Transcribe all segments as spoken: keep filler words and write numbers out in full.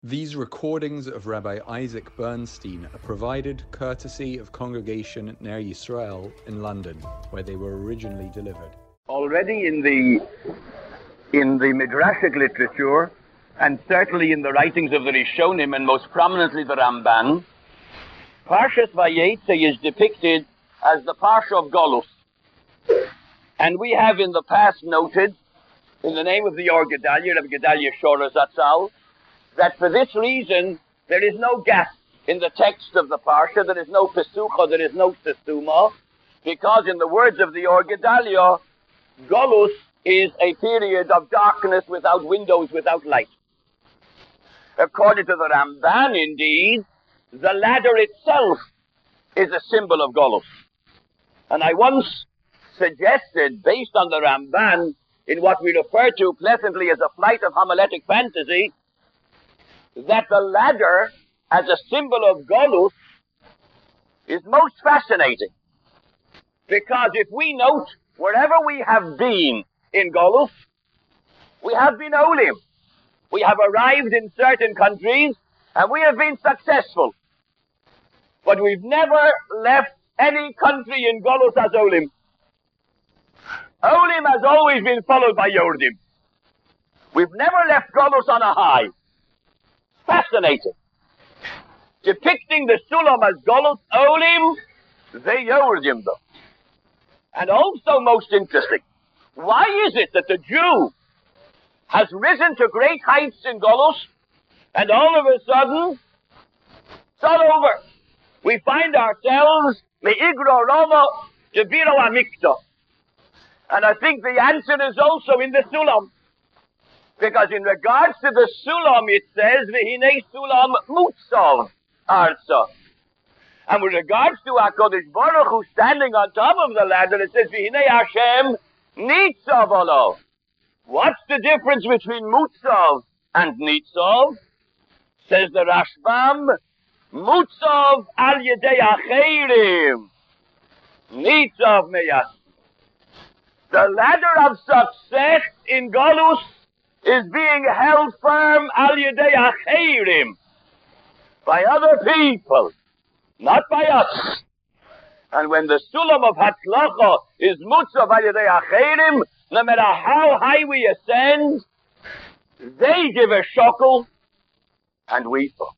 These recordings of Rabbi Isaac Bernstein are provided courtesy of Congregation Ner Yisrael in London, where they were originally delivered. Already in the in the Midrashic literature, and certainly in the writings of the Rishonim, and most prominently the Ramban, Parshas Vayetze is depicted as the Parsha of Golus. And we have in the past noted, in the name of the Or Gedalia, of Gedalia Shora Zatzal, that for this reason, there is no gap in the text of the Parsha, there is no Pesucha, there is no Sesuma, because in the words of the Or Gedalia, Golus is a period of darkness without windows, without light. According to the Ramban, indeed, the ladder itself is a symbol of Golus. And I once suggested, based on the Ramban, in what we refer to pleasantly as a flight of homiletic fantasy, that the ladder as a symbol of Golus is most fascinating. Because if we note, wherever we have been in Golus, we have been Olim. We have arrived in certain countries, and we have been successful. But we've never left any country in Golus as Olim. Olim has always been followed by Yordim. We've never left Golus on a high. Fascinating. Depicting the Sulam as Golus, Olim, they Yordim though. And also most interesting, why is it that the Jew has risen to great heights in Golus, and all of a sudden, it's all over. We find ourselves me'igro Roma to biro amikta. And I think the answer is also in the Sulam. Because in regards to the Sulam, it says, V'hinei Sulam mutzav arza. And with regards to HaKadosh Baruch Hu standing on top of the ladder, it says, V'hinei Hashem nitzav olav. What's the difference between mutzav and nitzav? Says the Rashbam, mutzav al yedei acherim. Nitzav meyas. The ladder of success in Golus is being held firm al yedei acherim, by other people, not by us. And when the sulam of hatzlacha is mutzav al yedei acherim, no matter how high we ascend, they give a shokel, and we fall.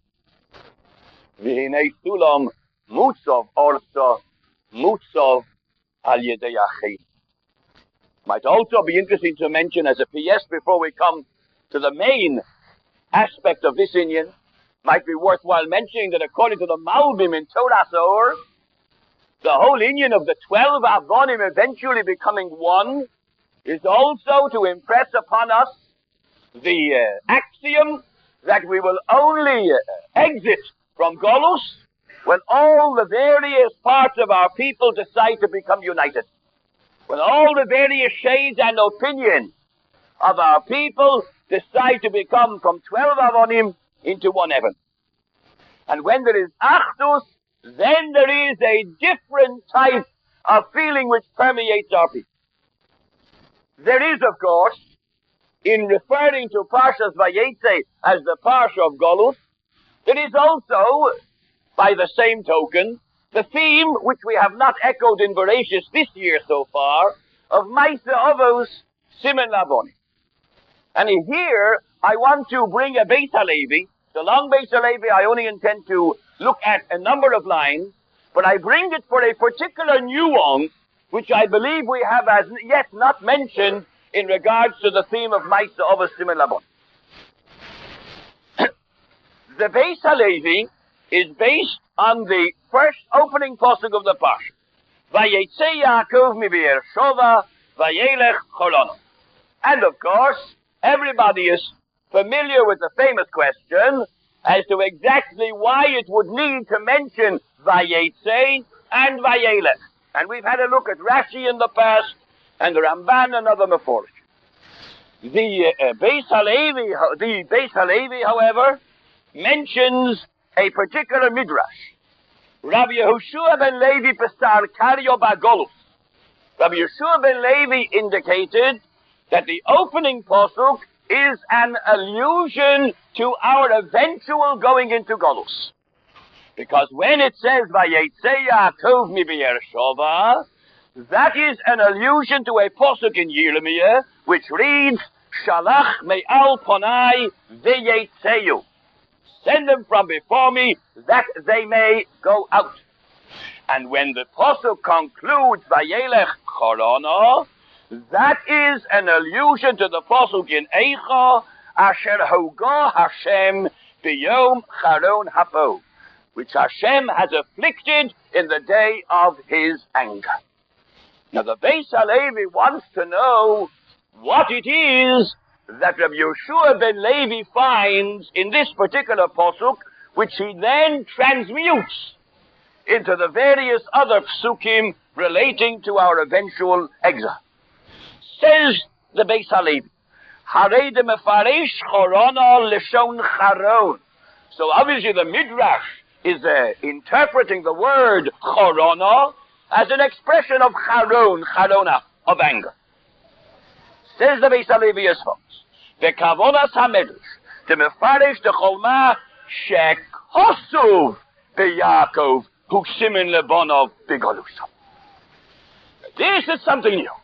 V'hinei sulam mutzav orsa mutzav al yedei acherim. Might also be interesting to mention as a P S before we come to the main aspect of this inyan, might be worthwhile mentioning that according to the Malbim in Torah Or, the whole inyan of the twelve Avonim eventually becoming one is also to impress upon us the uh, axiom that we will only uh, exit from Golus when all the various parts of our people decide to become united. When all the various shades and opinions of our people decide to become from twelve Avonim into one heaven. And when there is Achdus, then there is a different type of feeling which permeates our people. There is, of course, in referring to Parshas Vayetze as the Parsha of Golus, there is also, by the same token, the theme, which we have not echoed in Bereshis this year so far, of Maisa Avos Simen Lavoni. And here, I want to bring a Beis Halevi. The long Beis Halevi, I only intend to look at a number of lines, but I bring it for a particular nuance, which I believe we have as yet not mentioned in regards to the theme of Maisa Avos Simen Lavoni. The Beis Halevi is based on the first opening pasuk of the Parsha. Vayetze Yaakov mi Be'er Sheva, Vayelech Cholon. And of course, everybody is familiar with the famous question as to exactly why it would need to mention Vayetze and Vayelech. And we've had a look at Rashi in the past, and the Ramban and other Mephorish. The uh, Beis Halevi, the Beis Halevi, however, mentions a particular midrash. Rabbi Yehoshua ben Levi Pesar Kario Bagolus. Rabbi Yehoshua ben Levi indicated that the opening pasuk is an allusion to our eventual going into Golus. Because when it says, Vayetze Yaakov mi Beersheva, that is an allusion to a pasuk in Yirmiyah, which reads, Shalach me'al ponai v'yetzeyu. Send them from before me, that they may go out. And when the pasuk concludes, Vayelech chorona, that is an allusion to the pasuk in Eicha, Asher hoga Hashem b'yom charon hapo, which Hashem has afflicted in the day of his anger. Now the Beis HaLevi wants to know what it is that Rabbi Yeshua ben Levi finds in this particular pasuk, which he then transmutes into the various other psukim relating to our eventual exile. Says the Beis HaLevi, Harei de mefaresh chorona leshon charon. So obviously the Midrash is uh, interpreting the word chorona as an expression of charon, charona, of anger. Says the Beis HaLevi as follows, V'kavonas hamedrash, de mefaresh de cholma shekosuv beYaakov hu simin lebonov begalusa. This is something new.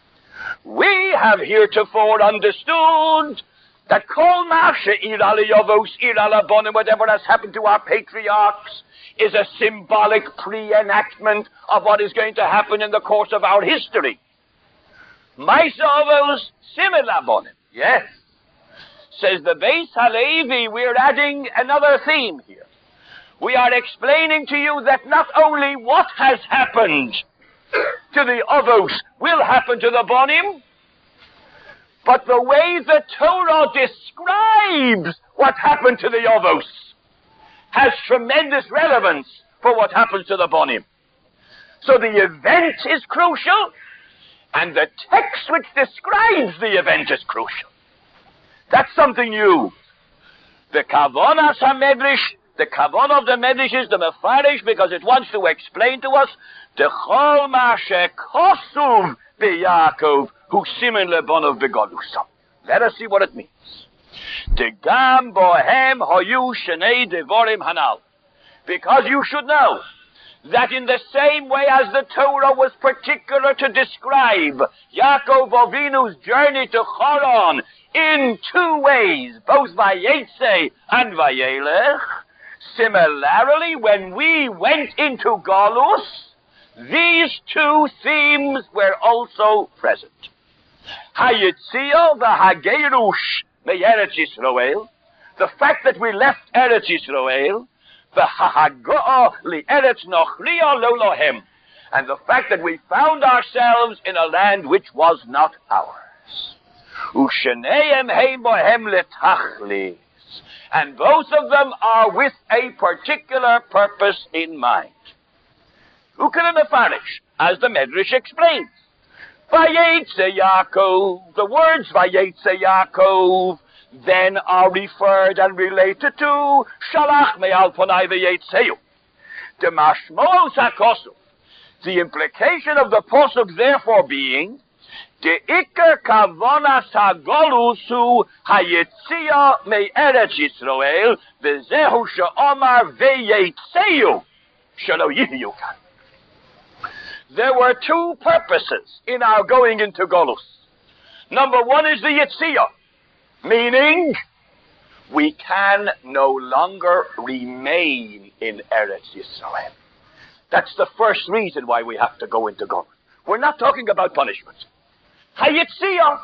We have heretofore understood that kol ma she'ira leyavos, ira labonim, whatever has happened to our patriarchs, is a symbolic pre-enactment of what is going to happen in the course of our history. Ma'aseh avos simin labonim. Yes. Says the Beis HaLevi, we're adding another theme here. We are explaining to you that not only what has happened to the avos will happen to the bonim, but the way the Torah describes what happened to the avos has tremendous relevance for what happens to the bonim. So the event is crucial, and the text which describes the event is crucial. That's something new. The kavonas hamedrash, the kavan of the medrash is the mefarish, because it wants to explain to us the chol ma shekosuv beYaakov hu simin lebonov begalusa. Let us see what it means. Degam bohem hoyu shnei devorim hanal. Because you should know that in the same way as the Torah was particular to describe Yaakov Avinu's journey to Haran in two ways, both Vayetze and Vayelech, similarly, when we went into Galus, these two themes were also present. Hayetzia v'hagerush me'eretz Yisrael, the fact that we left Eretz Yisrael, v'hahago'a li'eretz nochriya lo lohem, and the fact that we found ourselves in a land which was not ours. U'sheneihem heim bohem letachlis, and both of them are with a particular purpose in mind. Ukele mefarish, as the Medrash explains. Vayetze Yaakov, the words Vayetze Yaakov then are referred and related to Shalach me'al ponai v'yetzeyu. The mashmos hakosuv, the implication of the posuk therefore being the ikar kavonas hagolus hu hayetzia me'eretz Yisrael v'zehu she'omar v'yetzeyu shelo yihyu kan. There were two purposes in our going into Golus. Number one is the Yetziyah, meaning we can no longer remain in Eretz Yisrael. That's the first reason why we have to go into Golus. We're not talking about punishment. Hayetziyah.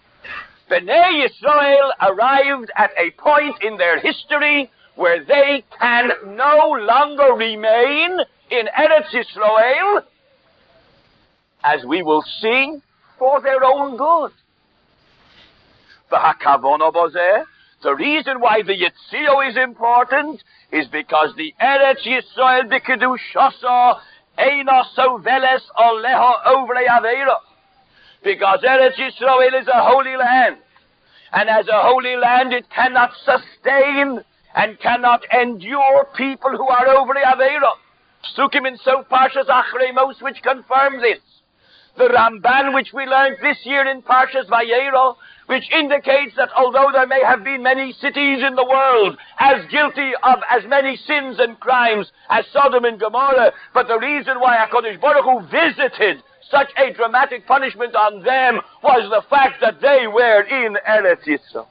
Bnei Yisrael arrived at a point in their history where they can no longer remain in Eretz Yisrael, as we will see, for their own good. The reason why the Yetzio is important is because the Eretz Yisrael b'kedushasa eina soveles oleha ovrei aveira. Because Eretz Yisrael is a holy land, and as a holy land it cannot sustain and cannot endure people who are ovrei aveira. Psukim in so Parshas Achrei Mos which confirm this. The Ramban, which we learned this year in Parshas Vayera, which indicates that although there may have been many cities in the world as guilty of as many sins and crimes as Sodom and Gomorrah, but the reason why HaKadosh Baruch Hu visited such a dramatic punishment on them was the fact that they were in Eretz Yisrael.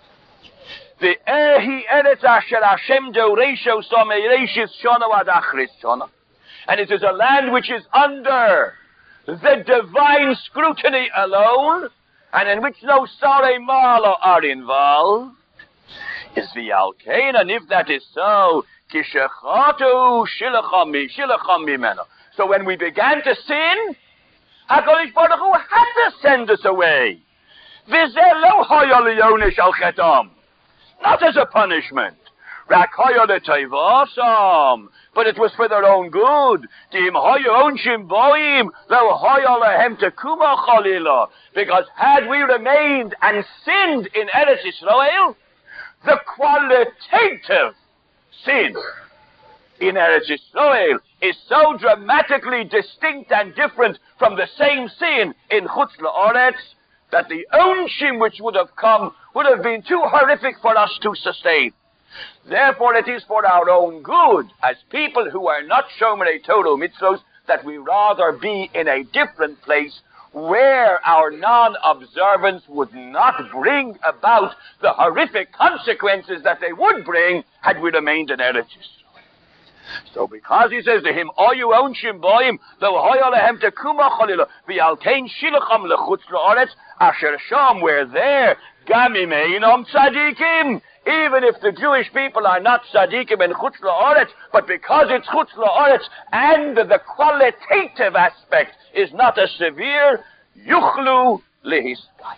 The Ehi Eretz Asher Hashem Doreisho Someireshis Shono Ad Achris Shono. And it is a land which is under the divine scrutiny alone, and in which no Sarei Malo are involved. Is the Alkain, and if that is so, Kishachatu Shilacham Shilacham Mimeno. So when we began to sin, HaKadosh Baruch Hu had to send us away. V'zeh lo hoya liyonish al chetam. Not as a punishment. Rak hoya le'tevasam. But it was for their own good. Dim hoya onshim boim lo hoya lehem tekuma chalila. Because had we remained and sinned in Eretz Yisrael, the qualitative sin in Eretz Yisrael is so dramatically distinct and different from the same sin in Chutz La'aretz that the onshim which would have come would have been too horrific for us to sustain. Therefore, it is for our own good, as people who are not Shomerei Torah Mitzvos, that we rather be in a different place where our non-observance would not bring about the horrific consequences that they would bring had we remained in Eretz Yisrael. So because he says to him, O you own shimboim, lo hoya lehem tekuma chalila, v'alkein shilacham lechutz la'aretz, asher sham, where there, gamim einom tzadikim, even if the Jewish people are not tzadikim in chutz la'aretz, but because it's chutz la'aretz, and the qualitative aspect is not as severe, yuchlu lehispay.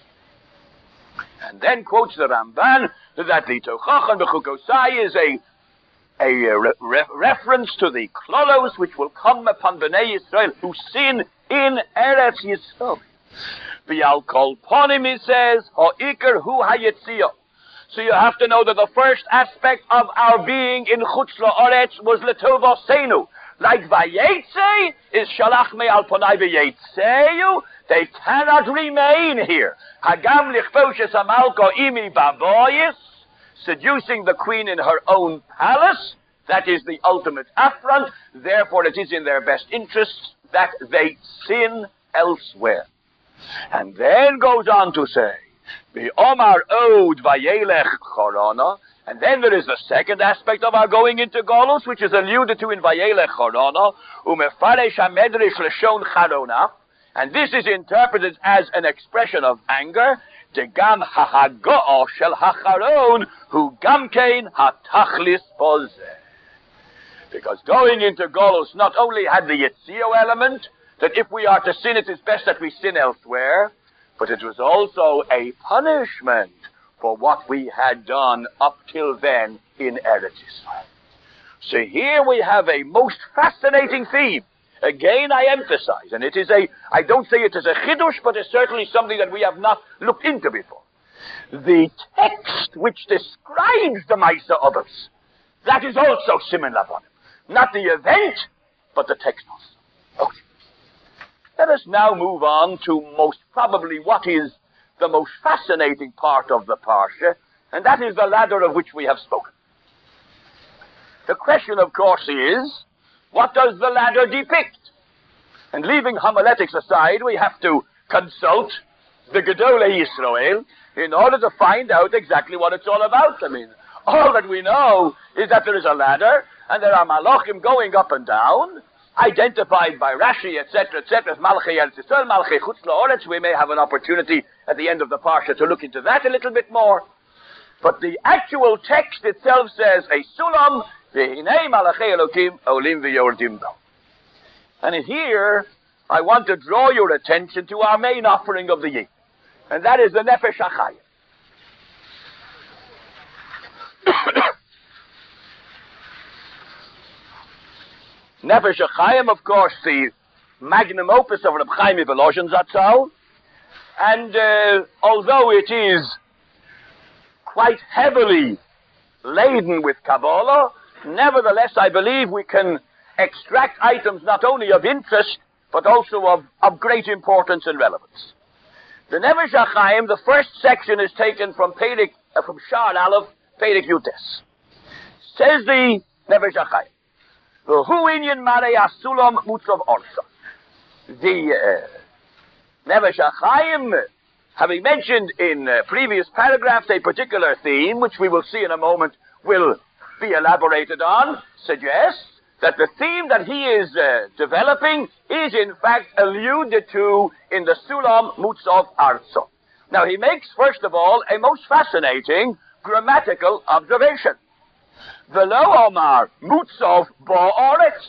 And then quotes the Ramban, that the Tochachan b'chukosai is a a re- re- reference to the klolos which will come upon Bnei Yisrael who sin in Eretz Yisrael. V'al kol ponim, he says, ha'ikar hu hayetziyah. So you have to know that the first aspect of our being in Chutz La'aretz was letovosenu. Like vayetze is shalach me al ponai v'yetzeyu. They cannot remain here. Hagam lichposhes amalko imi baboyis. Seducing the queen in her own palace, that is the ultimate affront. Therefore, it is in their best interests that they sin elsewhere. And then goes on to say, the Omar Od Vayelech Chorona, and then there is the second aspect of our going into Golus, which is alluded to in Vayelech Chorona, Umefaresh HaMedrash Leshon Charona, and this is interpreted as an expression of anger, Degam hahago'o shel hacharon hu gamkein hatachlis pozeh. Because going into Golus not only had the Yetzio element, that if we are to sin, it is best that we sin elsewhere, but it was also a punishment for what we had done up till then in Eretz Yisrael. So here we have a most fascinating theme. Again, I emphasize, and it is a, I don't say it is a chidush, but it's certainly something that we have not looked into before. The text which describes the Maisa others, that is also Siman Lavonim. Not the event, but the text also. Okay. Let us now move on to most probably what is the most fascinating part of the Parsha, and that is the ladder of which we have spoken. The question, of course, is, what does the ladder depict? And leaving homiletics aside, we have to consult the Gedolei Yisrael in order to find out exactly what it's all about. I mean, all that we know is that there is a ladder, and there are malachim going up and down, identified by Rashi, et cetera, et cetera, as Malchei Eretz Yisrael, Malchei Chutz La'aretz. We may have an opportunity at the end of the Parsha to look into that a little bit more. But the actual text itself says, a sulam, v'hinei malachei Elokim olim v'yordim bo. And here, I want to draw your attention to our main offering of the year. And that is the Nefesh HaChayim. Nefesh HaChayim, of course, the magnum opus of Reb Chaim Volozhin Zatzal. And uh, although it is quite heavily laden with Kabbalah, nevertheless, I believe we can extract items not only of interest, but also of, of great importance and relevance. The Nefesh HaChaim, the first section is taken from Perek, uh, from Sha'ar Aleph, Perek Yutes. Says the Nefesh HaChaim, V'hu inyan marei hasulam mutzav orsa. The uh, Nefesh HaChaim, having mentioned in uh, previous paragraphs a particular theme, which we will see in a moment, will be elaborated on, suggests that the theme that he is uh, developing is in fact alluded to in the Sulam Mutzav Arzo. Now he makes, first of all, a most fascinating grammatical observation. V'lo omar Mutzav ba'aretz.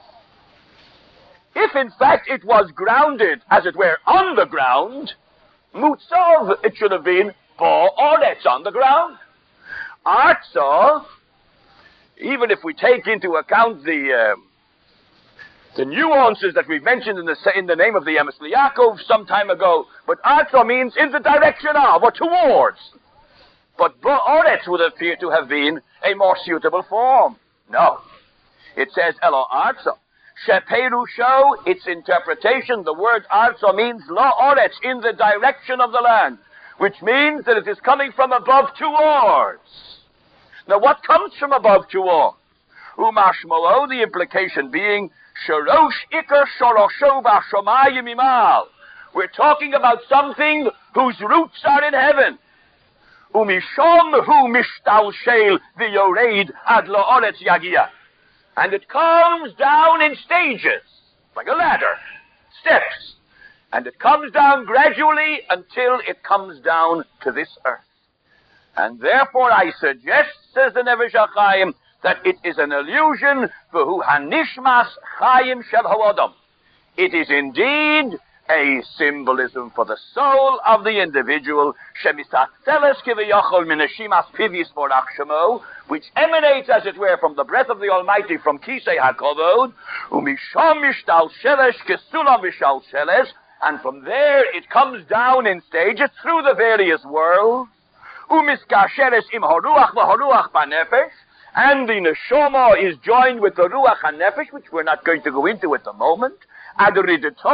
If in fact it was grounded, as it were, on the ground, Mutzav, it should have been ba'aretz, on the ground. Arzo, even if we take into account the uh, the nuances that we've mentioned in the in the name of the Emes Yaakov some time ago, but Arzo means in the direction of, or towards. But Ba'aretz would appear to have been a more suitable form. No. It says Elo Arzo. Sheperusho, its interpretation, the word Arzo means La'aretz, in the direction of the land, which means that it is coming from above towards. Now, what comes from above towards? Umashmalo, the implication being, Shorosh Iker Shorosho Bashomayim Imal. We're talking about something whose roots are in heaven. Umishom hu mishtal shel v'yoreid ad la'oretz yagia. And it comes down in stages, like a ladder, steps. And it comes down gradually until it comes down to this earth. And therefore I suggest, says the Nefesh HaChaim, that it is an allusion v'hu hanishmas chayim shel ha'odam. It is indeed a symbolism for the soul of the individual, shemisatzeles kiviyachol minashimas pivis borach shemo, which emanates, as it were, from the breath of the Almighty, from Kisei HaKavod, umisham mishtal shelesh kesulam mishal shelesh, and from there it comes down in stages through the various worlds. Umiskasheres im haruach v'haruach b'nefesh, and the neshama is joined with the ruach hanefesh, which we're not going to go into at the moment, until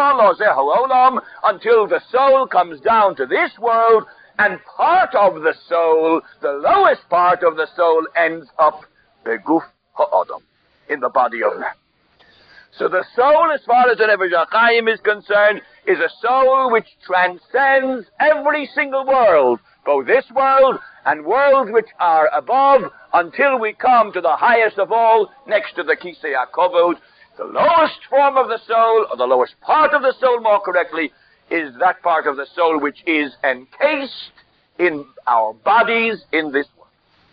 the soul comes down to this world, and part of the soul, the lowest part of the soul, ends up beguf ha'adam, in the body of man. So the soul, as far as the Nefesh HaChaim is concerned, is a soul which transcends every single world, both this world and worlds which are above, until we come to the highest of all, next to the Kisei HaKavod. The lowest form of the soul, or the lowest part of the soul more correctly, is that part of the soul which is encased in our bodies in this world.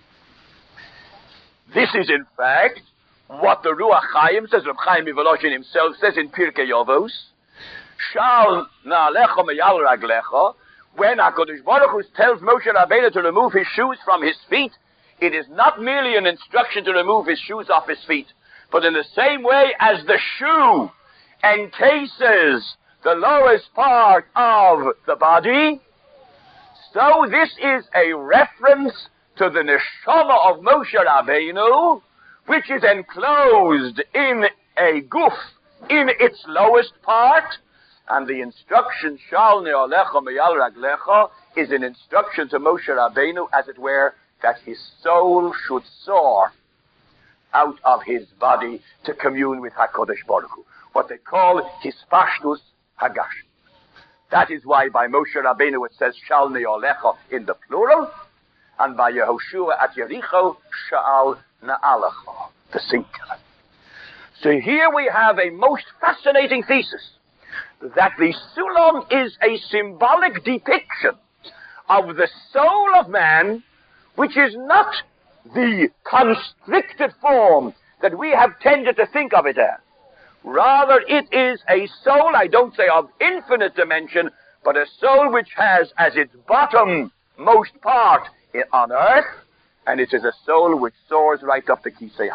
This is in fact what the Ruach Chaim says, Reb Chaim Mivoloshin himself says in Pirkei Avos, Shal na'alecha meyal raglecha. When HaKadosh Baruch Hu tells Moshe Rabbeinu to remove his shoes from his feet, it is not merely an instruction to remove his shoes off his feet, but in the same way as the shoe encases the lowest part of the body, so this is a reference to the neshama of Moshe Rabbeinu, which is enclosed in a guf, in its lowest part. And the instruction, Shal ne'alecha meyal raglecha, is an instruction to Moshe Rabbeinu, as it were, that his soul should soar out of his body to commune with HaKadosh Baruch Hu, what they call his pashtus hagash. That is why by Moshe Rabbeinu it says Shal ne'alecha in the plural, and by Yehoshua at Yericho, Sha'al na'alecha, the singular. So here we have a most fascinating thesis, that the Sulam is a symbolic depiction of the soul of man, which is not the constricted form that we have tended to think of it as. Rather, it is a soul, I don't say of infinite dimension, but a soul which has as its bottommost part on earth, and it is a soul which soars right up to Kisei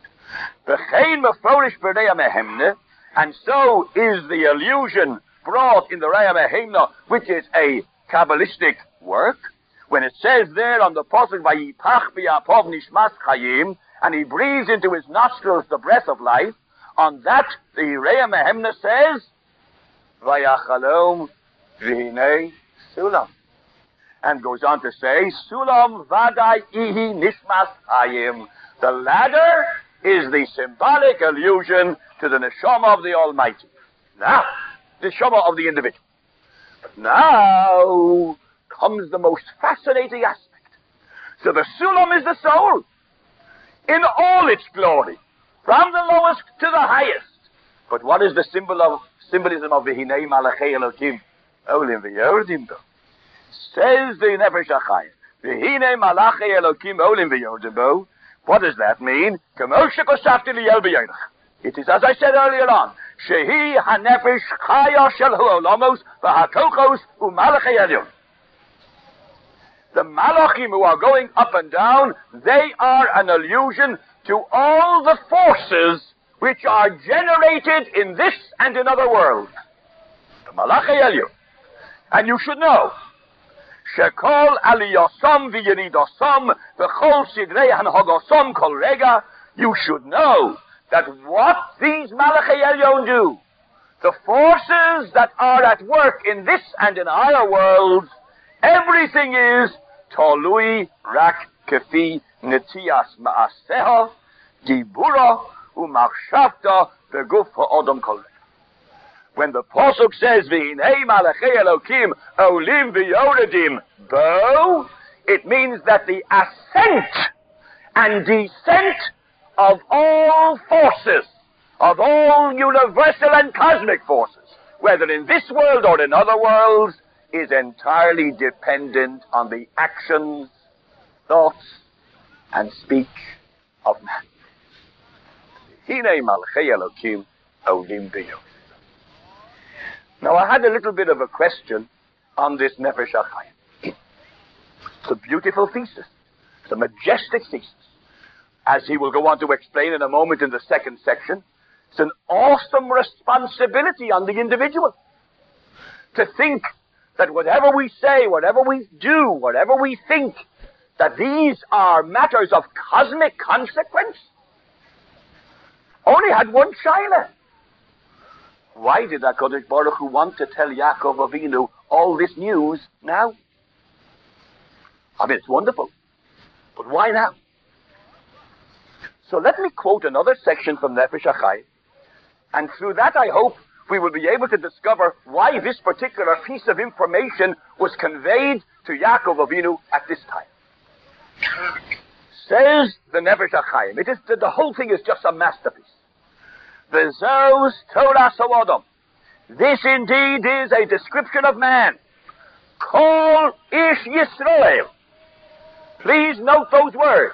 HaKavod. And so is the allusion brought in the Raya Mehemna, which is a Kabbalistic work, when it says there on the Pasuk, Vayipach b'yapov nishmas chayim, and he breathes into his nostrils the breath of life. On that, the Raya Mehemna says, Vayachalom v'hinei Sulam. And goes on to say, Sulam vadai ihi nishmas hayim. The ladder is the symbolic allusion to the neshama of the Almighty. Now, the neshama of the individual. But now comes the most fascinating aspect. So the Sulam is the soul in all its glory, from the lowest to the highest. But what is the symbol of symbolism of the Hinei Malachei Elokim Olim V'Yordim? Says the Nefesh HaChaim, V'Hinei Malachei Elokim Olim V'Yordim. What does that mean? It is as I said earlier on, Shehi HaNefesh Chaya Shel Ha'olamos V'Hakochos U'Malachei Elyon. The Malachim who are going up and down, they are an allusion to all the forces which are generated in this and in other worlds. The Malachei Elyon. And you should know, Shekol Aliyosam V'Yeridosam V'Chol Sidrei Hanhagosam Kol Rega, you should know that what these Malachei Elyon do, the forces that are at work in this and in higher worlds, everything is Tolui Rak Kefi Netias Ma'aseha Dibura Umachshavta Beguf Ha'odom Kol. When the Pasuk says V'hinei Malachei Elokim Olim V'Yoredim Bo, it means that the ascent and descent of all forces, of all universal and cosmic forces, whether in this world or in other worlds, is entirely dependent on the actions, thoughts, and speech of man. Hinei Malachei Elokim Olim V'Yoredim. Now, I had a little bit of a question on this Nefesh HaChaim. It's a beautiful thesis. It's a majestic thesis. As he will go on to explain in a moment in the second section, it's an awesome responsibility on the individual to think that whatever we say, whatever we do, whatever we think, that these are matters of cosmic consequence. Only had one shaila. Why did HaKadosh Baruch Hu want to tell Yaakov Avinu all this news now? I mean, it's wonderful. But why now? So let me quote another section from Nefesh HaChaim, and through that I hope we will be able to discover why this particular piece of information was conveyed to Yaakov Avinu at this time. Says the Nefesh HaChaim, it is, the, the whole thing is just a masterpiece. V'zos Torah Sodom. This indeed is a description of man. Kol Ish Yisrael. Please note those words.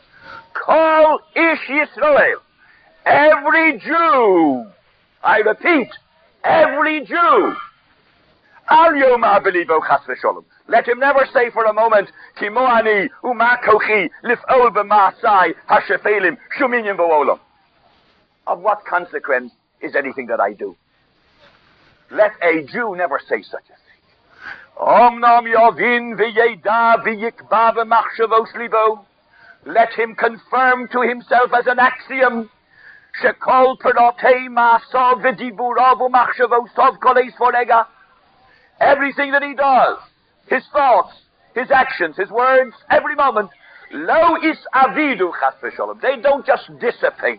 Kol Ish Yisrael. Every Jew. I repeat, every Jew. Al Yom HaBelibo Chas V'Sholom. Let him never say for a moment, Kimo ani u'ma kochi lif'ol b'ma'asai ha'shefelim shuminim v'olam. Of what consequence is anything that I do? Let a Jew never say such a thing. Omnam yovin v'yeda v'yikba v'machshavos libo. Let him confirm to himself as an axiom, shekol perotei ma'asov v'diburav v'machshavosov koleis forega. Everything that he does, his thoughts, his actions, his words, every moment, lo is avidu chas v'sholom. They don't just dissipate.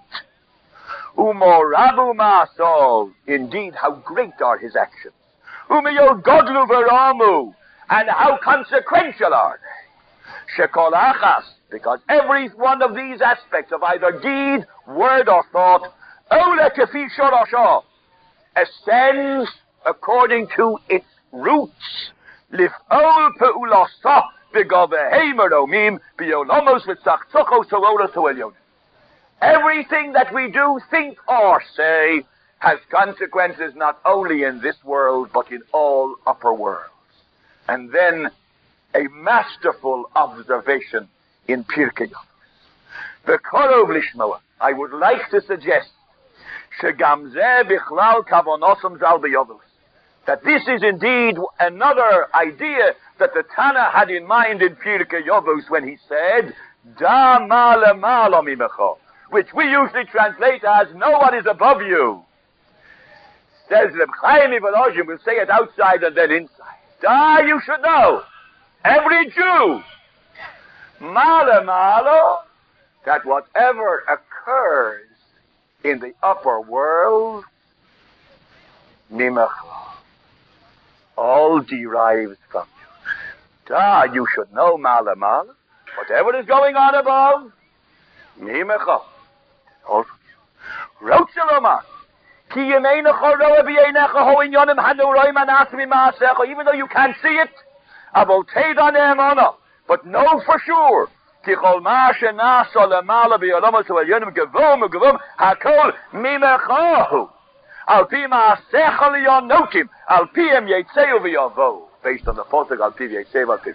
Umorabu ma'asov. Indeed, how great are his actions. Umeyod godlu v'ramu. And how consequential are they. Shekol achas. Because every one of these aspects of either deed, word, or thought, ole kefi shorasha, ascends according to its roots. Lif'ol pe'ulasa v'gavehemer omim b'yolamos v'tzachtzachos ha'olas ha'elyon. Everything that we do, think, or say has consequences not only in this world, but in all upper worlds. And then a masterful observation in Pirkei Avos. V'korov lishmoa, I would like to suggest, shegam zeh bichlal kavonosam zal b'yovos, that this is indeed another idea that the Tana had in mind in Pirkei Avos when he said, da ma lemala mimecha, which we usually translate as, no one is above you. Says Reb Chaim Ivanojim, we'll say it outside and then inside. Da, you should know, every Jew, Mala Malo, that whatever occurs in the upper world, Mimecha, all derives from you. Da, you should know, Mala Mala, whatever is going on above, Mimecha, all from you. Rotzelomar, even though you can't see it, but know for sure, based on the posuk al pi yetzev al pi.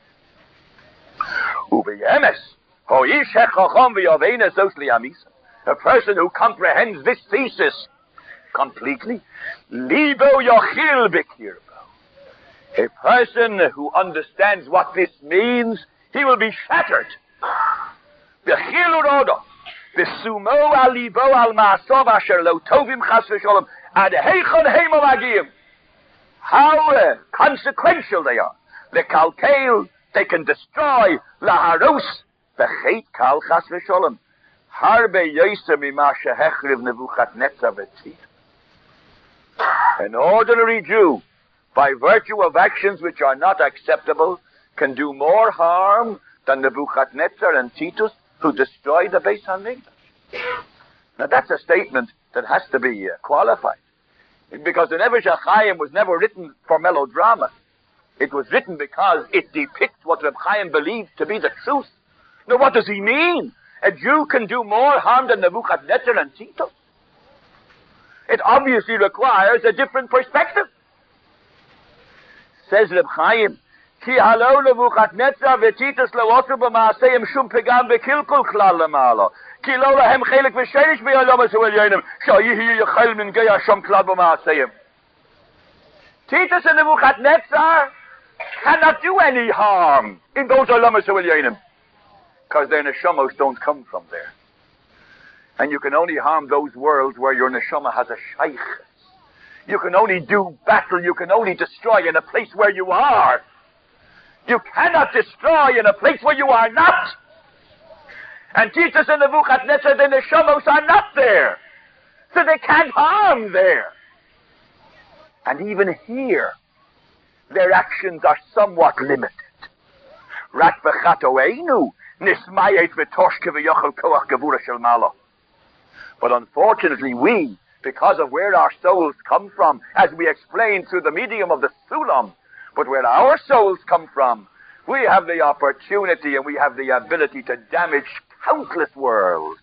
A person who comprehends this thesis completely, libo yochil bikirbo. A person who understands what this means, he will be shattered. Bechil urodo, besumo al libo al ma'asov asher lo tovim chas v'sholom ad heichon heimol agiyim. How uh, consequential they are. Lekalkel, they can destroy. Laharos, bechet kal chas v'sholom. Harbe yoser mima shehechriv Nebuchadnezzar v'tzid. An ordinary Jew, by virtue of actions which are not acceptable, can do more harm than Nebuchadnezzar and Titus, who destroyed the Beis Hamikdash. Now that's a statement that has to be uh, qualified, because the Nefesh HaChaim was never written for melodrama. It was written because it depicts what Reb Chaim believed to be the truth. Now what does he mean? A Jew can do more harm than Nebuchadnezzar and Titus? It obviously requires a different perspective. Says Reb Chaim, Ki halo Nebuchadnezzar v'Titus lo osu b'maaseim shum pegam v'kilkul klal lemalo. Ki lo lahem chelik v'sheish b'yolom esu elyonim shayihi yechel min gei hashom klal b'maaseim. Titus and Nebuchadnezzar cannot do any harm in those olom esu elyonim, because their neshamos don't come from there. And you can only harm those worlds where your neshama has a shaykh. You can only do battle, you can only destroy in a place where you are. You cannot destroy in a place where you are not. And Titus and Nebuchadnezzar, the neshamos are not there. So they can't harm there. And even here, their actions are somewhat limited. Rat v'chatoeinu nismayet v'toshke v'yochel koach gevura shel malo. But unfortunately, we, because of where our souls come from, as we explained through the medium of the Sulam, but where our souls come from, we have the opportunity and we have the ability to damage countless worlds.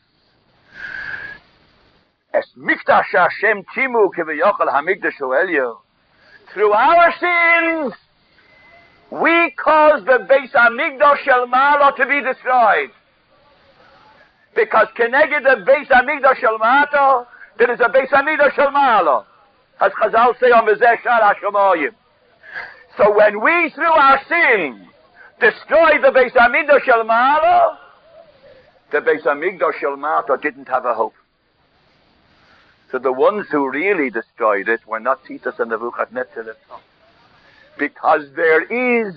Es mikdash Hashem timu kivyochel hamikdash elyo. Through our sins, we cause the Beis Hamikdash shel Malo to be destroyed. Because keneged the Beis Hamikdash shel Mato, there is a Beis Hamikdash shel Malo, as Chazal say on V'zeh Shar HaShamayim. So when we, through our sin, destroy the Beis Hamikdash shel Malo, the Beis Hamikdash shel Mato didn't have a hope. So the ones who really destroyed it were not Titus and Nebuchadnezzar itself. Because there is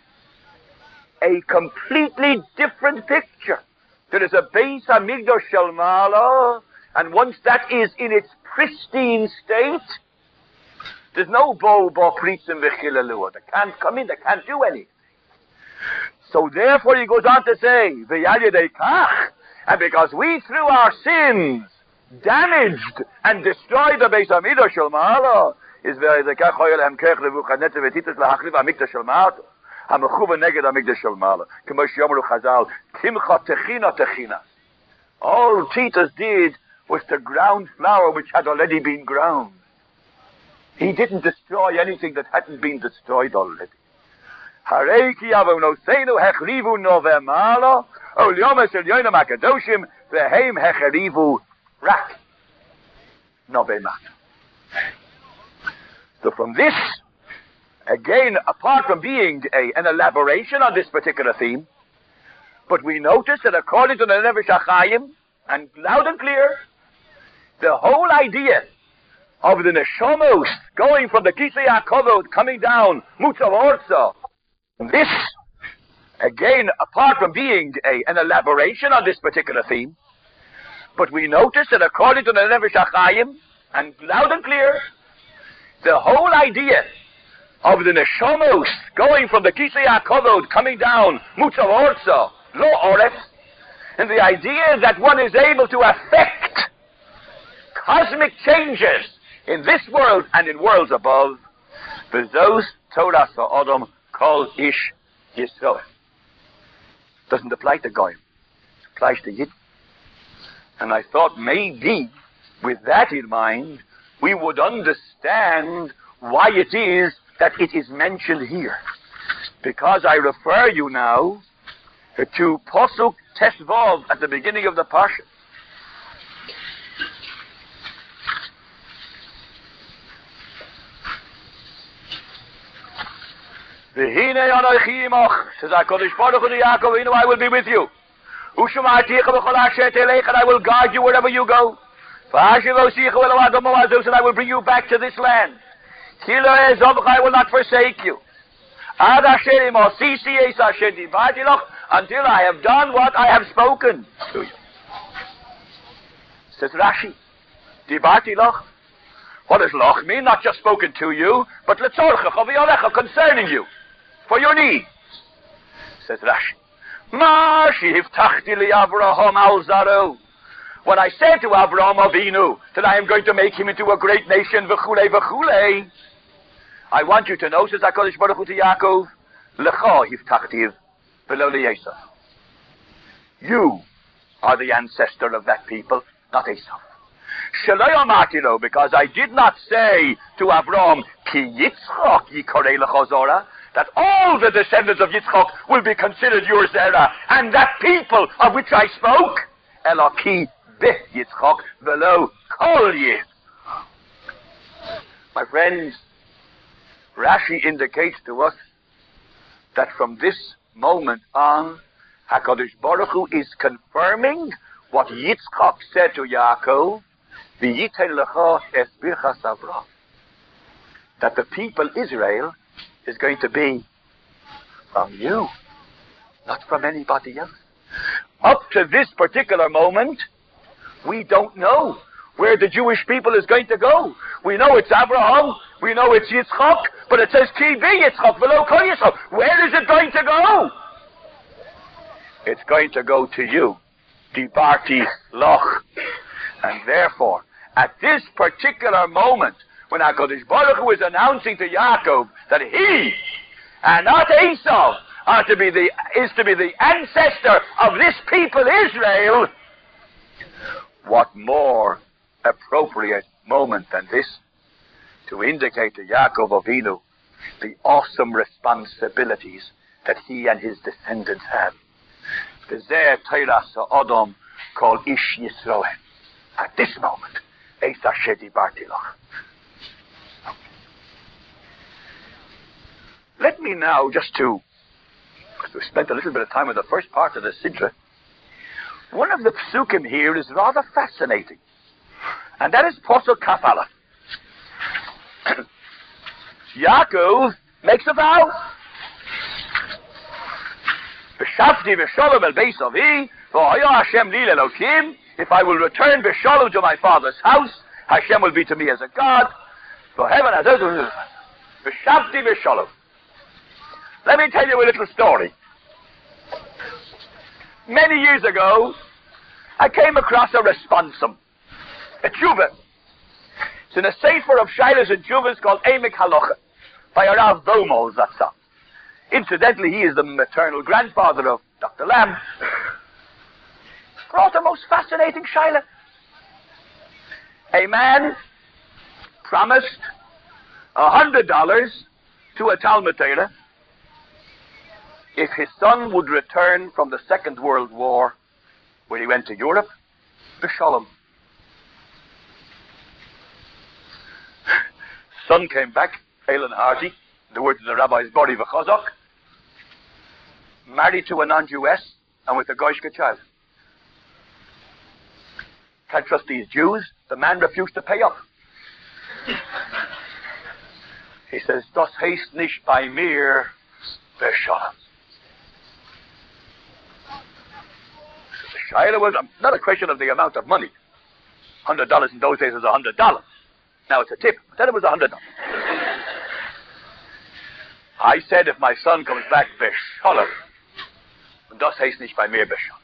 a completely different picture. There is a Beis Hamikdash shel Malo, and once that is in its pristine state, there's no bo bo pritzim v'chilalua. They can't come in, they can't do anything. So therefore he goes on to say, v'yal yedei kach, and because we through our sins damaged and destroyed the Beis Hamikdash shel Malo, is v'yal yedei kach hoyel hem kech Nebuchadnezzar v'Titus lahachliv hamikdash shel Malo. Hamechuva neged hamikdash shel Malo. K'mo sheyomeru Chazal, kimcha techina techinas. All Titus did was to ground flour which had already been ground. He didn't destroy anything that hadn't been destroyed already. Harei ki avonosenu hechrivu nove malo, ol yom esel yoinam hakadoshim, vehem hechrivu rak nove malo. So from this, again, apart from being a, an elaboration on this particular theme, but we notice that according to the Nefesh HaChaim, and loud and clear, the whole idea of the neshamos going from the Kisei HaKavod, coming down, Mutzav Orza. This, again, apart from being a, an elaboration on this particular theme, but we notice that according to the Nefesh HaChaim, and loud and clear, the whole idea of the neshamos going from the Kisei HaKavod, coming down, Mutzav Orza, Lo Oref, and the idea that one is able to affect cosmic changes in this world and in worlds above, Bezos Torah Sa'odom Kol Ish Yisroel. Doesn't apply to Goyim. It applies to Yid. And I thought maybe, with that in mind, we would understand why it is that it is mentioned here. Because I refer you now to Posuk Tesvav at the beginning of the Parsha. V'hinei anochi imach, says HaKadosh Baruch Hu to Yaakov, I will be with you. U'shamarticha b'chol asher teleich, and I will guide you wherever you go. V'ashiv osicha v'lo adom mo'azos, and I will bring you back to this land. Ki lo e'ezovcha, I will not forsake you. Ad asher imosisi es asher divarti loch, until I have done what I have spoken to you. Says Rashi, Dibarti loch. What does loch mean? Not just spoken to you, but letzorcha chaviolecha, concerning you, for your needs. Says Rashi, Ma shivtachti li Avraham al zaro. When I said to Avraham Avinu that I am going to make him into a great nation, v'chulei v'chulei, I want you to know, says HaKadosh Baruch Hu to Yaakov, lecha hivtachtiv. You are the ancestor of that people, not Esau. Because I did not say to Avram, Ki Yitzchak yikorei lechazora, that all the descendants of Yitzchak will be considered your zera, and that people of which I spoke, Eloki beth Yitzchak velo kol Yith. My friends, Rashi indicates to us that from this moment on, HaKadosh Baruch Hu is confirming what Yitzchak said to Yaakov, V'yiten lecha es birchas Avraham, that the people Israel is going to be from you, not from anybody else. Up to this particular moment, we don't know where the Jewish people is going to go. We know it's Abraham, we know it's Yitzchak, but it says Ki bi Yitzchak v'lo kol Yitzchak. Where is it going to go? It's going to go to you, Dibarti loch. And therefore, at this particular moment, when HaKadosh Baruch Hu is announcing to Yaakov that he, and not Esau, are to be the, is to be the ancestor of this people Israel, what more appropriate moment than this to indicate to Yaakov Avinu the awesome responsibilities that he and his descendants have. V'zeh Torah Sa'odom Kol Ish Yisroel. At this moment, Eis Asher Dibarti Loch. Let me now, just to, because we spent a little bit of time with the first part of the Sidra, one of the psukim here is rather fascinating, and that is Posuk Kaf Aleph. Yaakov makes a vow. V'shavti v'sholom el beis avi, v'hoya Hashem li lelokim. If I will return v'sholom to my father's house, Hashem will be to me as a God. V'shavti v'sholom. Let me tell you a little story. Many years ago, I came across a responsum, a tshuva. It's in a sefer of shaylas and tshuvas called Emek Halacha, by a Rav Bomol Zatzal. Incidentally, he is the maternal grandfather of Doctor Lamb. Brought a most fascinating shayla. A man promised a hundred dollars to a Talmud Torah if his son would return from the Second World War, where he went to Europe, b'shalom. Son came back, hale and hearty, in the words of the rabbis, Bori v'chazak, married to a non-Jewess, and with a goyshka child. Can't trust these Jews. The man refused to pay up. He says, das heißt nicht bei mir beshalom. The shaila was not a question of the amount of money. Hundred dollars in those days was a hundred dollars. Now it's a tip. But then it was a hundred dollars. I said, if my son comes back beshalom, das heißt nicht bei mir beshalom.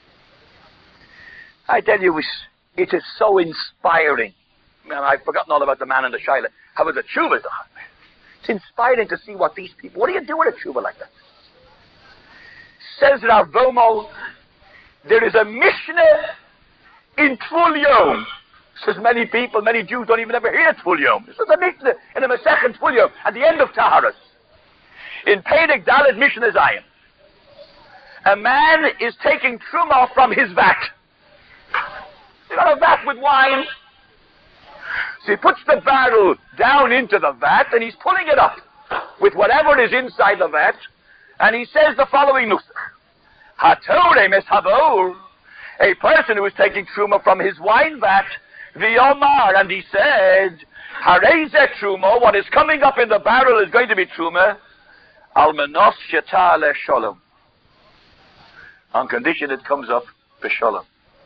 I tell you, it is so inspiring. Man, I've forgotten all about the man in the shaila. How was the tshuva? It's inspiring to see what these people. What do you do with a tshuva like that? Says Rav Bomo, there is a Mishnah in Tvul Yom. Says many people, many Jews don't even ever hear Tvul Yom. This is a Mishnah in a Masechet Tvul Yom at the end of Taharas. In Perek Dalet Mishnah Zion, a man is taking truma from his vat. He's got a vat with wine. So he puts the barrel down into the vat and he's pulling it up with whatever is inside the vat. And he says the following nusach. Hatorem es havor, a person who is taking truma from his wine vat, v'yomar, and he said, hareze truma, what is coming up in the barrel is going to be truma, al menos sheta le shalom, on condition it comes up b'shalom.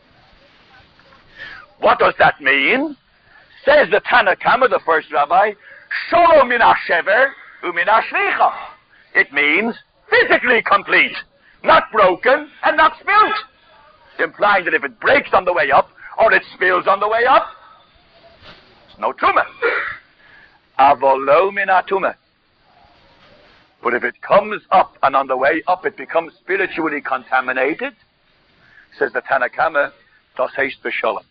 What does that mean? Says the Tanna Kama, the first rabbi, shalom min ha-shever u'min ha-shlicha. It means physically complete, not broken and not spilt. Implying that if it breaks on the way up, or it spills on the way up, it's no truma. Avolo min ha-tumah. But if it comes up and on the way up it becomes spiritually contaminated, says the Tanna Kama, das heißt b'shalom.